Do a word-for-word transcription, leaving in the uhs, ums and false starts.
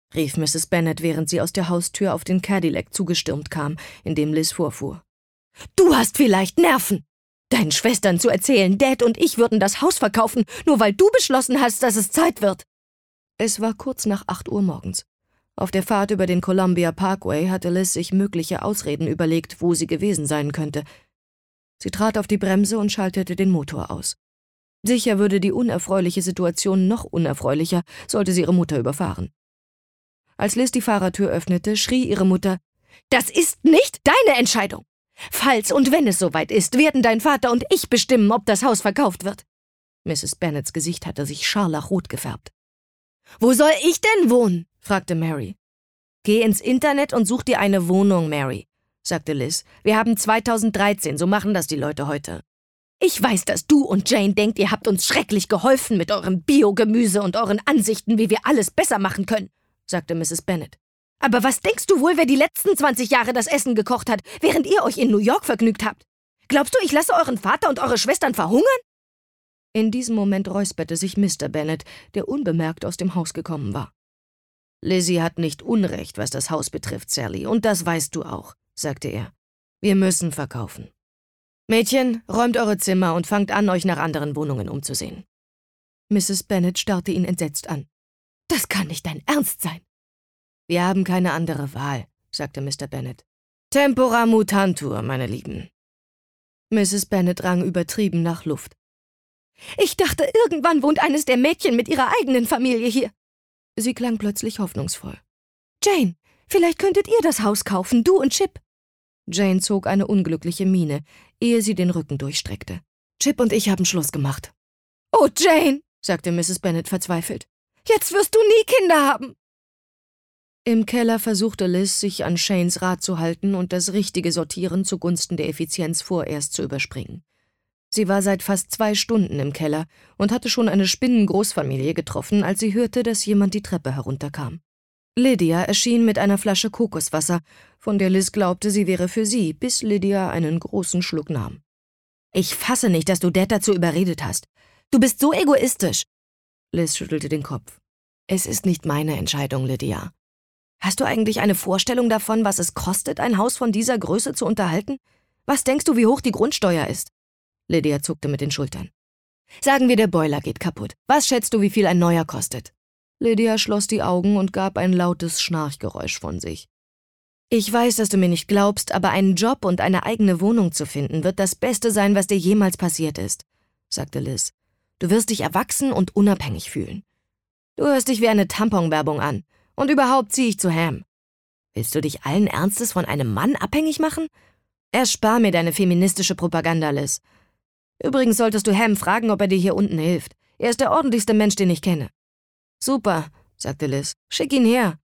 rief Misses Bennet, während sie aus der Haustür auf den Cadillac zugestürmt kam, in dem Liz vorfuhr. »Du hast vielleicht Nerven! Deinen Schwestern zu erzählen, Dad und ich würden das Haus verkaufen, nur weil du beschlossen hast, dass es Zeit wird!« Es war kurz nach acht Uhr morgens. Auf der Fahrt über den Columbia Parkway hatte Liz sich mögliche Ausreden überlegt, wo sie gewesen sein könnte. Sie trat auf die Bremse und schaltete den Motor aus. Sicher würde die unerfreuliche Situation noch unerfreulicher, sollte sie ihre Mutter überfahren. Als Liz die Fahrertür öffnete, schrie ihre Mutter, »Das ist nicht deine Entscheidung! Falls und wenn es soweit ist, werden dein Vater und ich bestimmen, ob das Haus verkauft wird.« Misses Bennets Gesicht hatte sich scharlachrot gefärbt. »Wo soll ich denn wohnen?« fragte Mary. »Geh ins Internet und such dir eine Wohnung, Mary«, sagte Liz. »Wir haben zweitausenddreizehn, so machen das die Leute heute.« »Ich weiß, dass du und Jane denkt, ihr habt uns schrecklich geholfen mit eurem Biogemüse und euren Ansichten, wie wir alles besser machen können«, sagte Misses Bennet. »Aber was denkst du wohl, wer die letzten zwanzig Jahre das Essen gekocht hat, während ihr euch in New York vergnügt habt? Glaubst du, ich lasse euren Vater und eure Schwestern verhungern?« In diesem Moment räusperte sich Mister Bennet, der unbemerkt aus dem Haus gekommen war. »Lizzie hat nicht Unrecht, was das Haus betrifft, Sally, und das weißt du auch«, sagte er. »Wir müssen verkaufen. Mädchen, räumt eure Zimmer und fangt an, euch nach anderen Wohnungen umzusehen.« Misses Bennet starrte ihn entsetzt an. »Das kann nicht dein Ernst sein.« »Wir haben keine andere Wahl«, sagte Mister Bennet. »Tempora mutantur, meine Lieben.« Misses Bennet rang übertrieben nach Luft. »Ich dachte, irgendwann wohnt eines der Mädchen mit ihrer eigenen Familie hier.« Sie klang plötzlich hoffnungsvoll. »Jane, vielleicht könntet ihr das Haus kaufen, du und Chip.« Jane zog eine unglückliche Miene, ehe sie den Rücken durchstreckte. »Chip und ich haben Schluss gemacht.« »Oh, Jane«, sagte Misses Bennet verzweifelt, »jetzt wirst du nie Kinder haben.« Im Keller versuchte Liz, sich an Shanes Rat zu halten und das richtige Sortieren zugunsten der Effizienz vorerst zu überspringen. Sie war seit fast zwei Stunden im Keller und hatte schon eine Spinnengroßfamilie getroffen, als sie hörte, dass jemand die Treppe herunterkam. Lydia erschien mit einer Flasche Kokoswasser, von der Liz glaubte, sie wäre für sie, bis Lydia einen großen Schluck nahm. »Ich fasse nicht, dass du Dad dazu überredet hast. Du bist so egoistisch.« Liz schüttelte den Kopf. »Es ist nicht meine Entscheidung, Lydia. Hast du eigentlich eine Vorstellung davon, was es kostet, ein Haus von dieser Größe zu unterhalten? Was denkst du, wie hoch die Grundsteuer ist?« Lydia zuckte mit den Schultern. »Sagen wir, der Boiler geht kaputt. Was schätzt du, wie viel ein neuer kostet?« Lydia schloss die Augen und gab ein lautes Schnarchgeräusch von sich. »Ich weiß, dass du mir nicht glaubst, aber einen Job und eine eigene Wohnung zu finden, wird das Beste sein, was dir jemals passiert ist«, sagte Liz. »Du wirst dich erwachsen und unabhängig fühlen. Du hörst dich wie eine Tamponwerbung an. Und überhaupt ziehe ich zu Ham. Willst du dich allen Ernstes von einem Mann abhängig machen? Erspar mir deine feministische Propaganda, Liz. Übrigens solltest du Ham fragen, ob er dir hier unten hilft. Er ist der ordentlichste Mensch, den ich kenne.« »Super«, sagte Liz. »Schick ihn her.